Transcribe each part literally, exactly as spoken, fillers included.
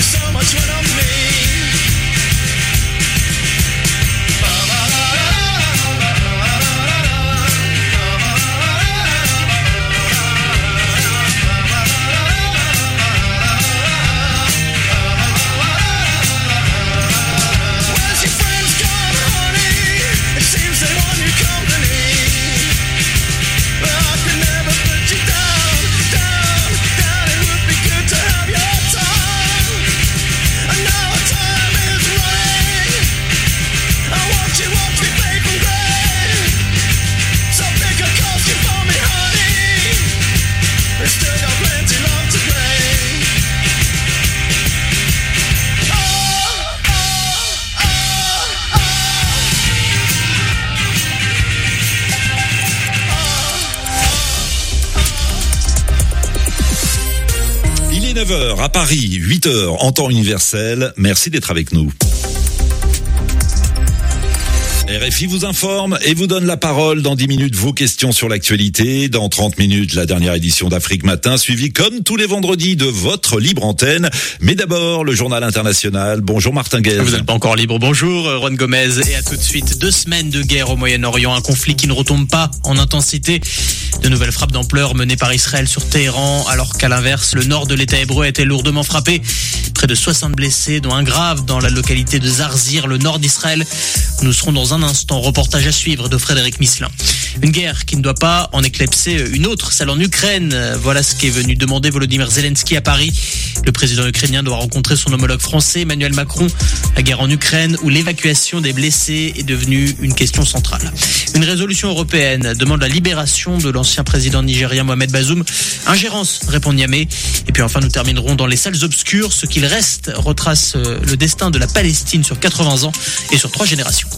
neuf heures à Paris, huit heures en temps universel. Merci d'être avec nous. R F I vous informe et vous donne la parole. Dans dix minutes, vos questions sur l'actualité. Dans trente minutes, la dernière édition d'Afrique Matin, suivie comme tous les vendredis de votre libre antenne. Mais d'abord, le journal international. Bonjour Martin Guez. Vous n'êtes pas encore libre. Bonjour Juan Gomez. Et à tout de suite. Deux semaines de guerre au Moyen-Orient. Un conflit qui ne retombe pas en intensité. De nouvelles frappes d'ampleur menées par Israël sur Téhéran, alors qu'à l'inverse, le nord de l'État hébreu a été lourdement frappé. Près de soixante blessés, dont un grave dans la localité de Zarzir, le nord d'Israël. Nous serons dans un instant. Reportage à suivre de Frédéric Misselin. Une guerre qui ne doit pas en éclipser une autre, celle en Ukraine. Voilà ce qu'est venu demander Volodymyr Zelensky à Paris. Le président ukrainien doit rencontrer son homologue français, Emmanuel Macron. La guerre en Ukraine, où l'évacuation des blessés est devenue une question centrale. Une résolution européenne demande la libération de l'ancien président nigérien Mohamed Bazoum. Ingérence, répond Niamey. Et puis enfin, nous terminerons dans les salles obscures. Ce qu'il reste retrace le destin de la Palestine sur quatre-vingts ans et sur trois générations.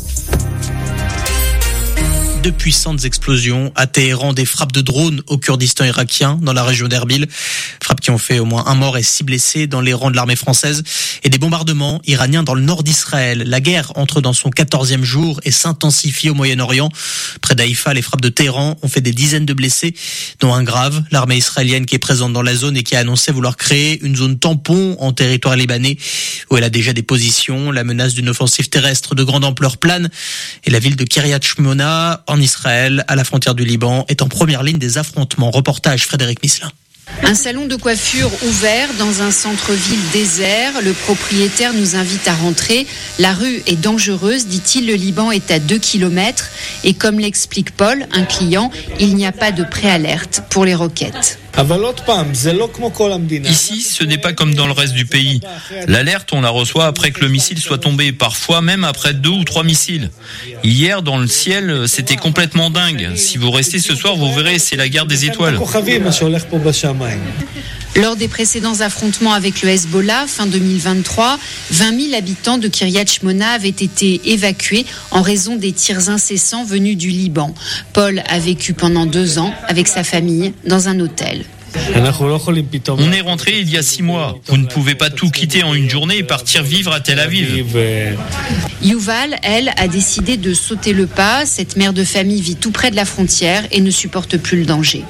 De puissantes explosions à Téhéran, des frappes de drones au Kurdistan irakien, dans la région d'Erbil. Frappes qui ont fait au moins un mort et six blessés dans les rangs de l'armée française. Et des bombardements iraniens dans le nord d'Israël. La guerre entre dans son quatorzième jour et s'intensifie au Moyen-Orient. Près d'Haïfa, les frappes de Téhéran ont fait des dizaines de blessés, dont un grave. L'armée israélienne qui est présente dans la zone et qui a annoncé vouloir créer une zone tampon en territoire libanais, où elle a déjà des positions. La menace d'une offensive terrestre de grande ampleur plane. Et la ville de Kiryat Shmona, en Israël, à la frontière du Liban, est en première ligne des affrontements. Reportage Frédéric Misselin. Un salon de coiffure ouvert dans un centre-ville désert. Le propriétaire nous invite à rentrer. La rue est dangereuse, dit-il. Le Liban est à deux kilomètres. Et comme l'explique Paul, un client, il n'y a pas de préalerte pour les roquettes. Ici, ce n'est pas comme dans le reste du pays. L'alerte, on la reçoit après que le missile soit tombé, parfois même après deux ou trois missiles. Hier, dans le ciel, c'était complètement dingue. Si vous restez ce soir, vous verrez, c'est la guerre des étoiles. Lors des précédents affrontements avec le Hezbollah, fin deux mille vingt-trois, vingt mille habitants de Kiryat Shmona avaient été évacués en raison des tirs incessants venus du Liban. Paul a vécu pendant deux ans avec sa famille dans un hôtel. On est rentré il y a six mois. Vous ne pouvez pas tout quitter en une journée et partir vivre à Tel Aviv. Yuval, elle, a décidé de sauter le pas. Cette mère de famille vit tout près de la frontière et ne supporte plus le danger.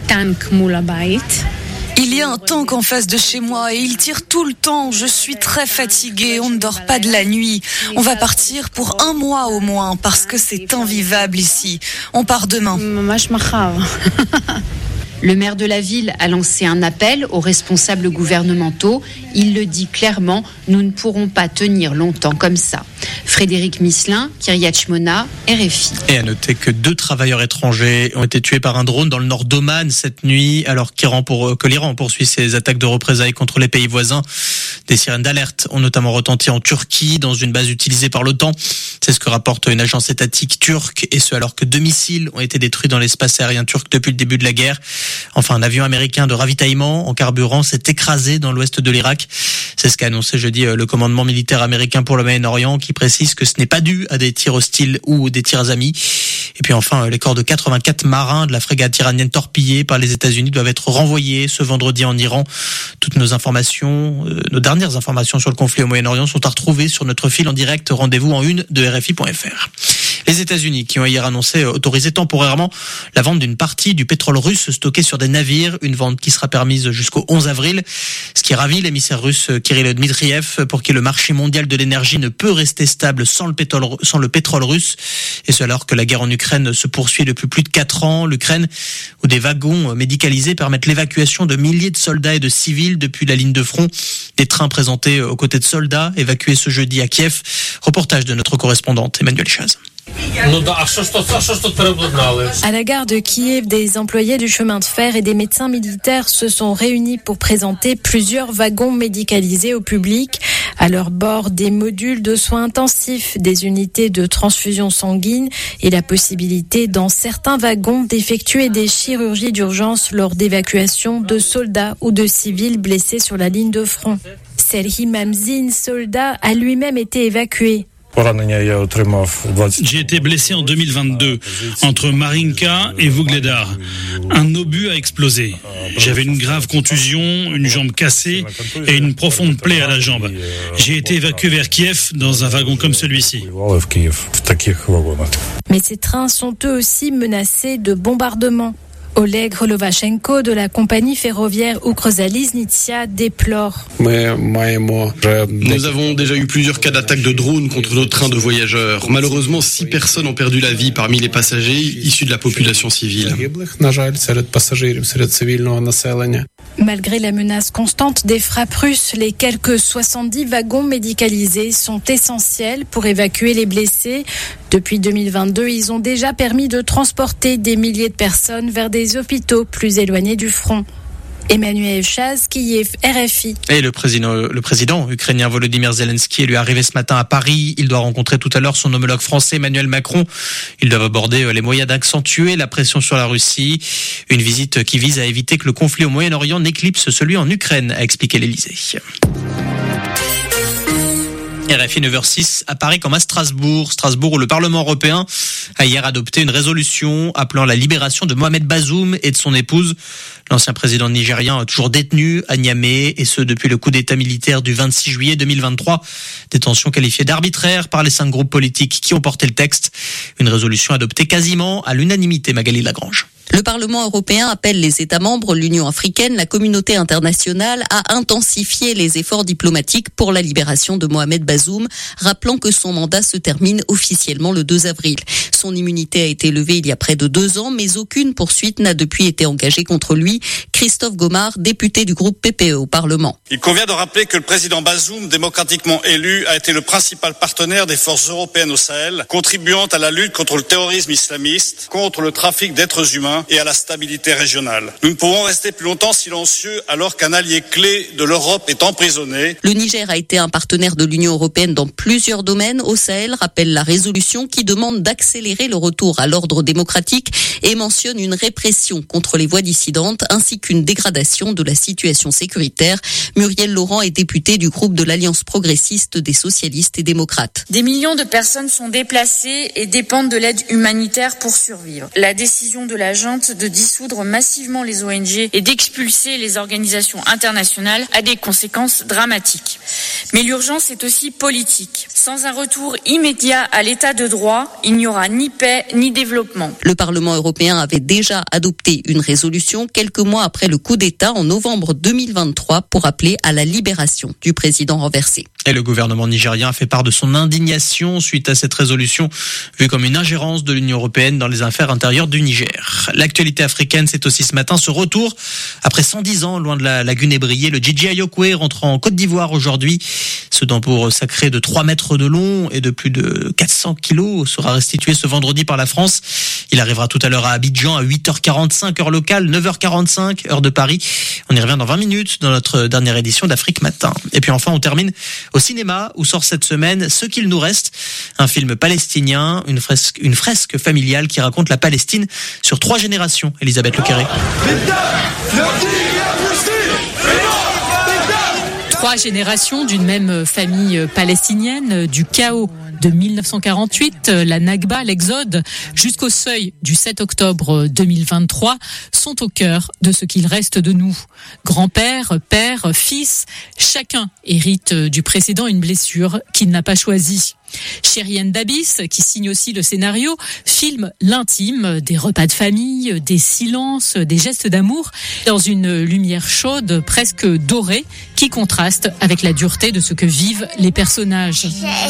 Il y a un tank en face de chez moi et il tire tout le temps. Je suis très fatiguée, on ne dort pas de la nuit. On va partir pour un mois au moins parce que c'est invivable ici. On part demain. Le maire de la ville a lancé un appel aux responsables gouvernementaux. Il le dit clairement, nous ne pourrons pas tenir longtemps comme ça. Frédéric Misselin, Kiryat Shmona, R F I. Et à noter que deux travailleurs étrangers ont été tués par un drone dans le nord d'Oman cette nuit, alors qu'Iran pour, que l'Iran poursuit ses attaques de représailles contre les pays voisins. Des sirènes d'alerte ont notamment retenti en Turquie, dans une base utilisée par l'OTAN. C'est ce que rapporte une agence étatique turque, et ce alors que deux missiles ont été détruits dans l'espace aérien turc depuis le début de la guerre. Enfin, un avion américain de ravitaillement en carburant s'est écrasé dans l'ouest de l'Irak. C'est ce qu'a annoncé jeudi le commandement militaire américain pour le Moyen-Orient, qui précise que ce n'est pas dû à des tirs hostiles ou des tirs amis. Et puis enfin, les corps de quatre-vingt-quatre marins de la frégate iranienne torpillée par les États-Unis doivent être renvoyés ce vendredi en Iran. Toutes nos informations, euh, nos dernières informations sur le conflit au Moyen-Orient sont à retrouver sur notre fil en direct. Rendez-vous en une de R F I point F R. Les États-Unis qui ont hier annoncé autoriser temporairement la vente d'une partie du pétrole russe stocké sur des navires, une vente qui sera permise jusqu'au onze avril. Ce qui ravit l'émissaire russe Kirill Dmitriev, pour qui le marché mondial de l'énergie ne peut rester stable sans le pétrole, sans le pétrole russe. Et ce alors que la guerre en Ukraine se poursuit depuis plus de quatre ans. L'Ukraine, où des wagons médicalisés permettent l'évacuation de milliers de soldats et de civils depuis la ligne de front. Des trains présentés aux côtés de soldats évacués ce jeudi à Kiev. Reportage de notre correspondante Emmanuel Chaz. À la gare de Kiev, des employés du chemin de fer et des médecins militaires se sont réunis pour présenter plusieurs wagons médicalisés au public. À leur bord, des modules de soins intensifs, des unités de transfusion sanguine et la possibilité dans certains wagons d'effectuer des chirurgies d'urgence lors d'évacuation de soldats ou de civils blessés sur la ligne de front. Serhiy Mamzin, soldat, a lui-même été évacué. J'ai été blessé en deux mille vingt-deux, entre Marinka et Vuhledar. Un obus a explosé. J'avais une grave contusion, une jambe cassée et une profonde plaie à la jambe. J'ai été évacué vers Kiev dans un wagon comme celui-ci. Mais ces trains sont eux aussi menacés de bombardements. Oleg Holovachenko de la compagnie ferroviaire Ukrzaliznytsia déplore. Nous avons déjà eu plusieurs cas d'attaque de drones contre nos trains de voyageurs. Malheureusement, six personnes ont perdu la vie parmi les passagers issus de la population civile. Malgré la menace constante des frappes russes, les quelques soixante-dix wagons médicalisés sont essentiels pour évacuer les blessés. Depuis deux mille vingt-deux, ils ont déjà permis de transporter des milliers de personnes vers des hôpitaux plus éloignés du front. Emmanuel Chaz, Kiev, R F I. Et le président, le président ukrainien Volodymyr Zelensky est lui arrivé ce matin à Paris. Il doit rencontrer tout à l'heure son homologue français Emmanuel Macron. Ils doivent aborder les moyens d'accentuer la pression sur la Russie. Une visite qui vise à éviter que le conflit au Moyen-Orient n'éclipse celui en Ukraine, a expliqué l'Élysée. R F I neuf heures six à Paris comme à Strasbourg. Strasbourg où le Parlement européen a hier adopté une résolution appelant la libération de Mohamed Bazoum et de son épouse. L'ancien président nigérien toujours détenu à Niamey, et ce depuis le coup d'État militaire du vingt-six juillet deux mille vingt-trois. Détention qualifiée d'arbitraire par les cinq groupes politiques qui ont porté le texte. Une résolution adoptée quasiment à l'unanimité, Magali Lagrange. Le Parlement européen appelle les États membres, l'Union africaine, la communauté internationale à intensifier les efforts diplomatiques pour la libération de Mohamed Bazoum, rappelant que son mandat se termine officiellement le deux avril. Son immunité a été levée il y a près de deux ans, mais aucune poursuite n'a depuis été engagée contre lui. Christophe Gomard, député du groupe P P E au Parlement. Il convient de rappeler que le président Bazoum, démocratiquement élu, a été le principal partenaire des forces européennes au Sahel, contribuant à la lutte contre le terrorisme islamiste, contre le trafic d'êtres humains et à la stabilité régionale. Nous ne pouvons rester plus longtemps silencieux alors qu'un allié clé de l'Europe est emprisonné. Le Niger a été un partenaire de l'Union européenne dans plusieurs domaines au Sahel, rappelle la résolution qui demande d'accélérer le retour à l'ordre démocratique et mentionne une répression contre les voix dissidentes ainsi qu'une dégradation de la situation sécuritaire. Muriel Laurent est députée du groupe de l'Alliance progressiste des socialistes et démocrates. Des millions de personnes sont déplacées et dépendent de l'aide humanitaire pour survivre. La décision de la de dissoudre massivement les O N G et d'expulser les organisations internationales a des conséquences dramatiques. Mais l'urgence est aussi politique. Sans un retour immédiat à l'état de droit, il n'y aura ni paix ni développement. Le Parlement européen avait déjà adopté une résolution quelques mois après le coup d'État en novembre deux mille vingt-trois pour appeler à la libération du président renversé. Et le gouvernement nigérien a fait part de son indignation suite à cette résolution, vue comme une ingérence de l'Union européenne dans les affaires intérieures du Niger. L'actualité africaine, c'est aussi ce matin ce retour. Après cent dix ans, loin de la lagune ébriée, le Gigi Ayokwe rentre en Côte d'Ivoire aujourd'hui. Ce tambour sacré de trois mètres de long et de plus de quatre cents kilos sera restitué ce vendredi par la France. Il arrivera tout à l'heure à Abidjan à huit heures quarante-cinq, heure locale, neuf heures quarante-cinq, heure de Paris. On y revient dans vingt minutes dans notre dernière édition d'Afrique Matin. Et puis enfin, on termine au cinéma où sort cette semaine Ce qu'il nous reste, un film palestinien, une fresque, une fresque familiale qui raconte la Palestine sur trois générations. Elisabeth Lequeré. Trois générations d'une même famille palestinienne, du chaos de mille neuf cent quarante-huit, la Nakba, l'exode, jusqu'au seuil du sept octobre deux mille vingt-trois, sont au cœur de ce qu'il reste de nous. Grand-père, père, fils, chacun hérite du précédent une blessure qu'il n'a pas choisie. Chérienne Dabis, qui signe aussi le scénario, filme l'intime, des repas de famille, des silences, des gestes d'amour, dans une lumière chaude, presque dorée, qui contraste avec la dureté de ce que vivent les personnages.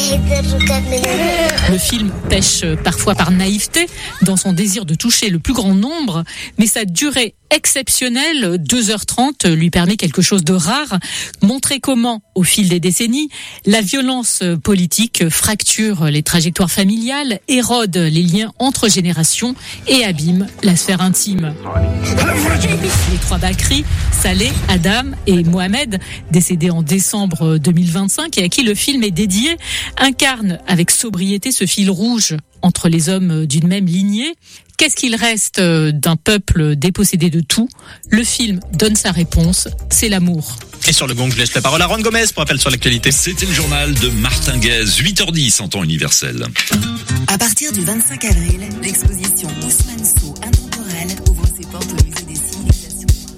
Le film pêche parfois par naïveté, dans son désir de toucher le plus grand nombre, mais sa durée exceptionnelle, deux heures trente, lui permet quelque chose de rare, montrer comment, au fil des décennies, la violence politique fracture les trajectoires familiales, érode les liens entre générations et abîme la sphère intime. Les trois Bakri, Saleh, Adam et Mohamed, décédés en décembre deux mille vingt-cinq et à qui le film est dédié, incarnent avec sobriété ce fil rouge entre les hommes d'une même lignée. Qu'est-ce qu'il reste d'un peuple dépossédé de tout ? Le film donne sa réponse, c'est l'amour. Et sur le gong, je laisse la parole à Juan Gomez pour rappel sur l'actualité. C'était le journal de Martin Guez, huit heures dix en temps universel. À partir du vingt-cinq avril, l'exposition Ousmane Sow intemporelle ouvre ses portes au musée des civilisations.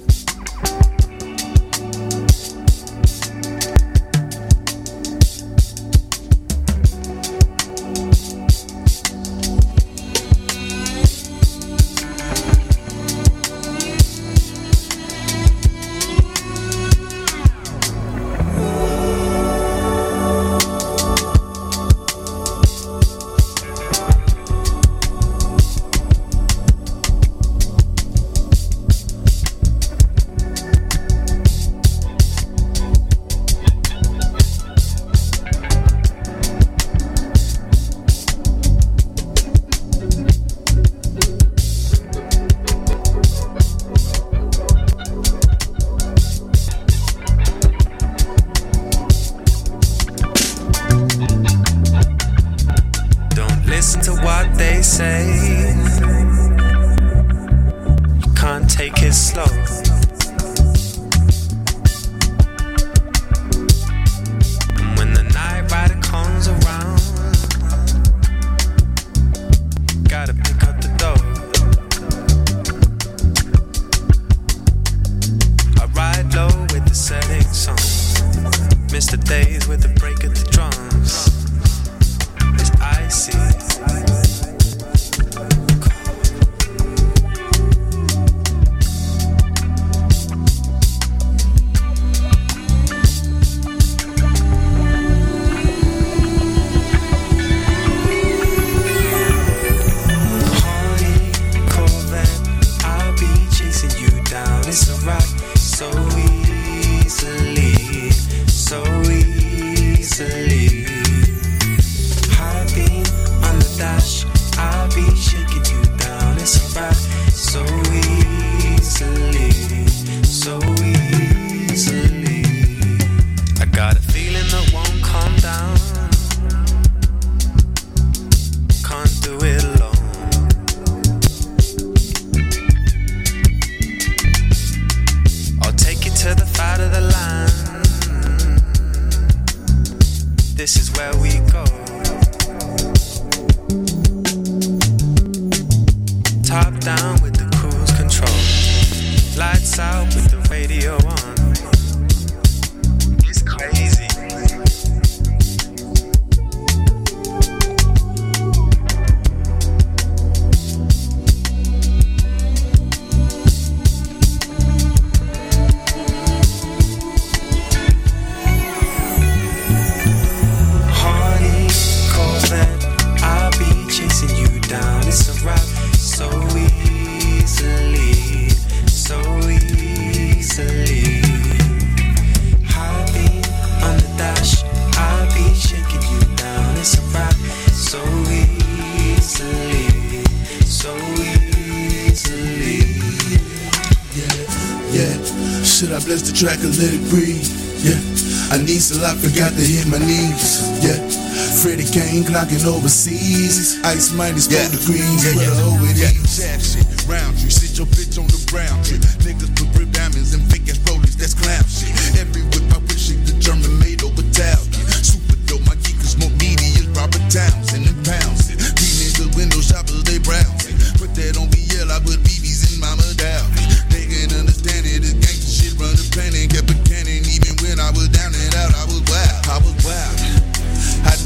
Track and let it breathe, yeah. I need some, I forgot to hit my knees, yeah. Freddie Kane clocking overseas. Ice minus four yeah. degrees, yeah, yeah. Over it yeah. is. Sad shit, round tree, sit your bitch on the brown tree. Niggas put rib diamonds and fake ass rollies, that's clown shit. Every whip I wish it the German made over Italian. Super dope, my geekers more media, Robert Townsend and pounds it. These niggas window shoppers, they browse it. Put that on B L, I put B Bs in Mama Dow. They can understand it, it's gangsta shit, run the planning, kept a cannon. Even when I was down and out, I was wild, I was wild. I just blessed the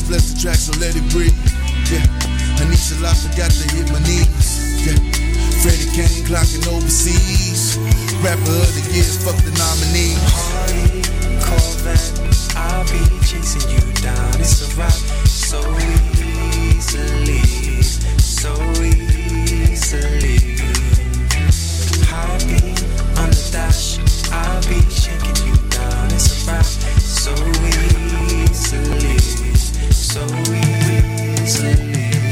track, so let it breathe. Yeah, Anisha, I forgot to hit my knees. Yeah, Freddie Kane clocking overseas. Rapper of the year, fuck the nominee. Party, Corvette, I'll be chasing you down. It's a rap so easily, so easily. Heartbeat on the dash, I'll be shaking you down. It's a rap so easily, so easily.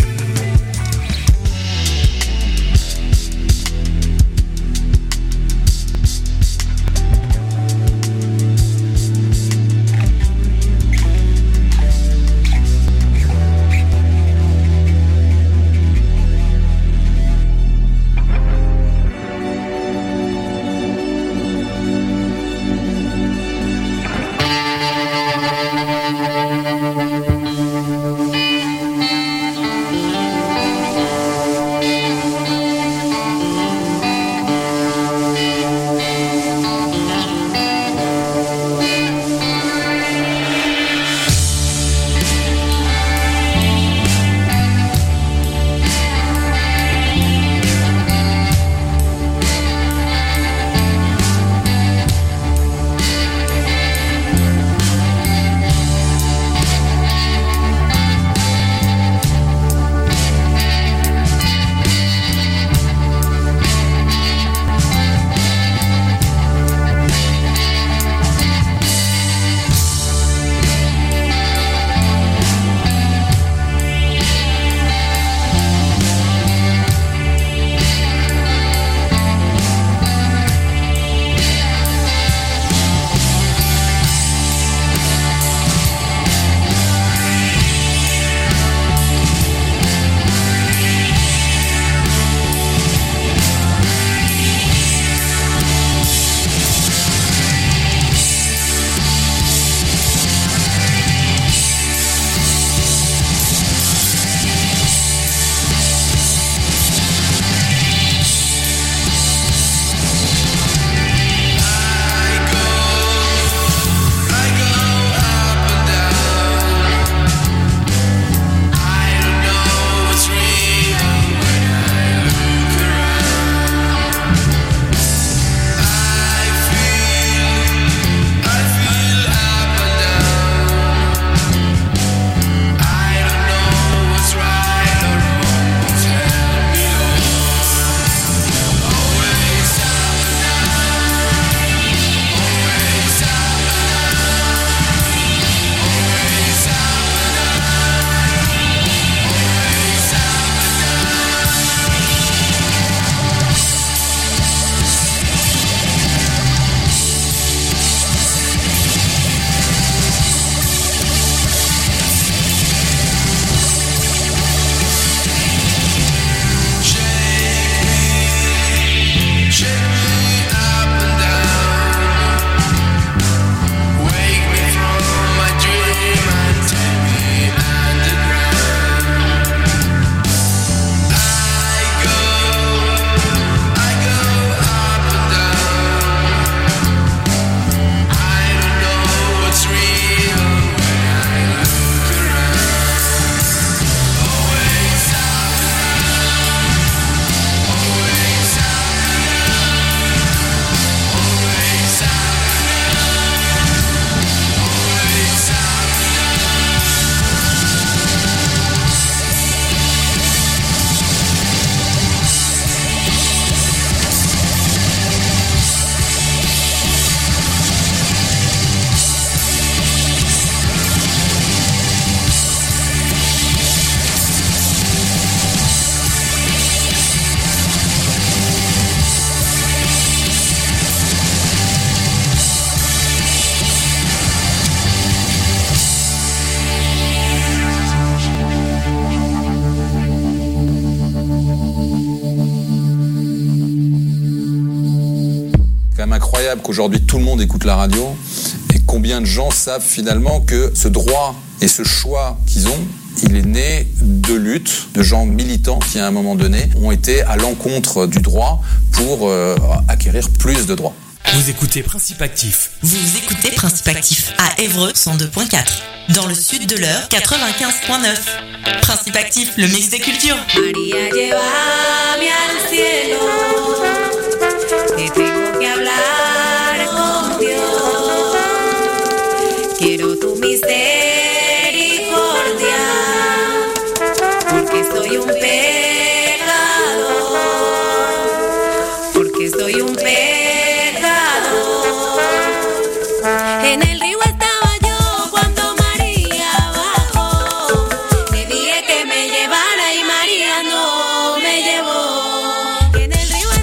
incroyable qu'aujourd'hui tout le monde écoute la radio et combien de gens savent finalement que ce droit et ce choix qu'ils ont, il est né de luttes, de gens militants qui à un moment donné ont été à l'encontre du droit pour euh, acquérir plus de droits. Vous écoutez Principe Actif. Vous écoutez Principe Actif à Évreux cent deux point quatre. Dans le sud de l'Eure, quatre-vingt-quinze virgule neuf. Principe actif, le mix des cultures. María, llévame al cielo, que tengo que hablar con Dios. Quiero tu misericordia, porque soy un pecador, porque soy un pecador. En el río estaba yo cuando María bajó. Le dije que me llevara y María no me llevó. En el río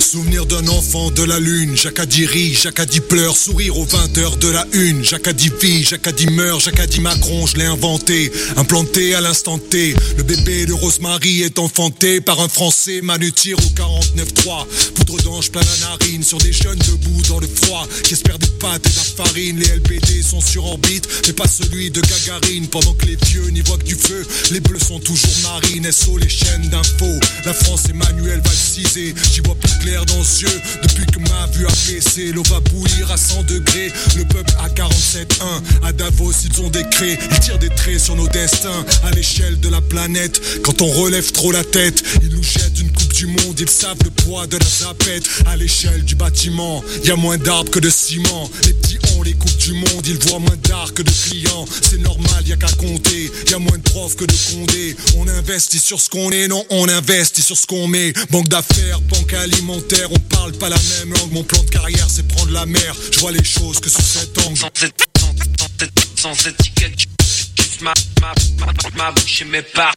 Souvenir d'un enfant de la lune. Jacadi rit, Jacadi pleure. Sourire aux vingt heures de la une. Jacadi vit, Jacadi meurt. Jacadi Macron, je l'ai inventé. Implanté à l'instant T. Le bébé de Rosemary est enfanté par un Français. Manu tire au quarante-neuf trois. Poudre d'ange plein la narine. Sur des jeunes debout dans le froid qui espèrent des pâtes et de la farine. Les L B D sont sur orbite, mais pas celui de Gagarine. Pendant que les vieux n'y voient que du feu, les bleus sont toujours marines. S O les chaînes d'infos. La France Emmanuel va le ciser. J'y vois plus clair dans les yeux depuis que ma vue a baissé. L'eau va bouillir à cent degrés. Le peuple à quarante-sept un. À Davos ils ont des craies. Ils tirent des traits sur nos destins. À l'échelle de la planète, quand on relève trop la tête, ils nous jettent une coupe du monde. Ils savent le poids de la zapette. À l'échelle du bâtiment, y a moins d'arbres que de ciment. Les petits ont les coupes du monde. Ils voient moins d'art que de clients. C'est normal, y a qu'à compter. Y a moins de profs que de Condé. On investit sur ce qu'on est, non, on investit sur ce qu'on met. Banque d'affaires, banque alimentaire, on parle pas la même langue. Mon plan de carrière, c'est prendre la mer. Je vois les choses que sous cet angle. Sans, sans, sans, sans étiquette, juste ma, ma, ma, ma bouche et mes parts.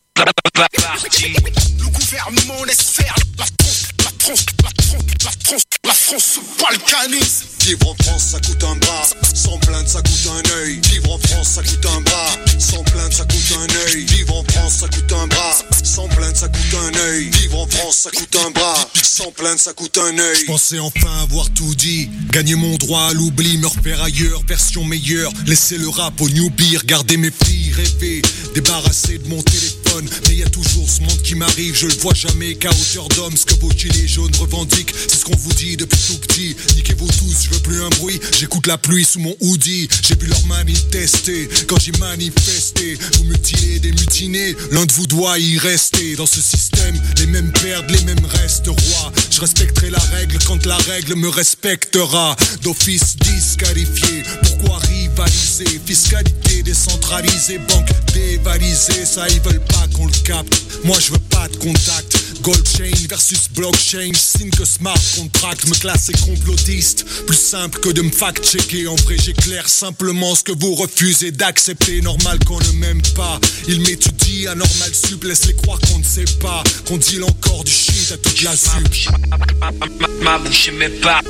Le gouvernement laisse faire. La France, la France, la France, la France, la France se balkanise. Vivre en France, ça coûte un bras. Sans plainte, ça coûte un œil. Vivre en France, ça coûte un bras. Sans plainte, ça coûte un œil. Vivre en France, ça coûte un bras. Sans plainte, ça coûte un œil. Vivre en France, ça coûte un bras. Sans plainte, ça coûte un œil. Je pensais enfin avoir tout dit. Gagner mon droit à l'oubli, me refaire ailleurs. Version meilleure. Laisser le rap au newbie. Regarder mes filles rêver. Débarrasser de mon téléphone. Mais y a toujours ce monde qui m'arrive. Je le vois jamais qu'à hauteur d'homme. Ce que vos gilets jaunes revendiquent, c'est ce qu'on vous dit depuis tout petit. Niquez-vous tous, je veux plus un bruit. J'écoute la pluie sous mon hoodie. J'ai vu leur manie tester quand j'ai manifesté. Vous mutilez des mutinés, l'un de vous doit y rester. Dans ce système, les mêmes perdent, les mêmes restent rois. Je respecterai la règle quand la règle me respectera. D'office disqualifié, pourquoi rivaliser? Fiscalité décentralisée, banque dévalisée. Ça ils veulent pas qu'on le capte. Moi je veux pas de contact. Gold chain versus blockchain, signe que smart contract. Me classer complotiste, plus simple que de me fact-checker. En vrai j'éclaire simplement ce que vous refusez d'accepter. Normal qu'on ne m'aime pas, il m'étudie. Anormal sup, laisse-les croire qu'on ne sait pas. Qu'on deal encore du shit à toute la sup. Ma bouche et mes parts.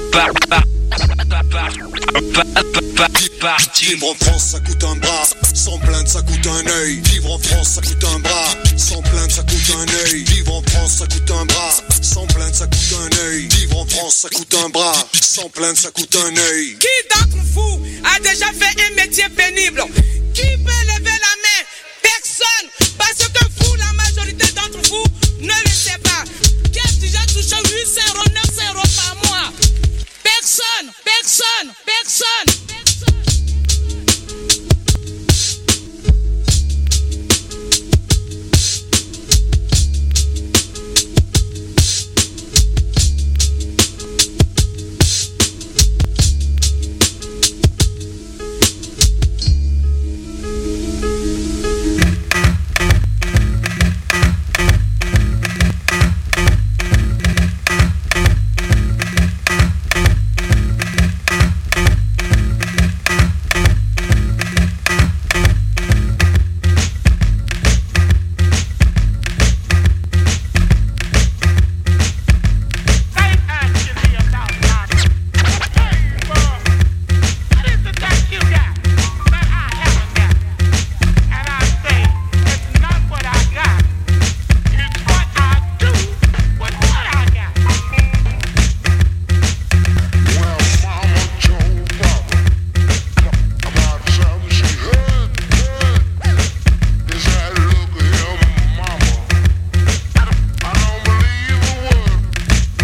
Vivre en France ça coûte un bras. Sans plainte ça coûte un œil. Vivre en France ça coûte un bras. Sans plainte ça coûte un œil. Vivre en France ça coûte un bras. Sans plainte ça coûte un œil. Vivre en France ça coûte un bras. Sans plainte ça coûte un œil. Qui d'entre vous a déjà fait un métier pénible? Qui peut lever la main? Personne. Parce que vous, la majorité d'entre vous, ne le savez pas. Qui a déjà touché huit cents euros, neuf cents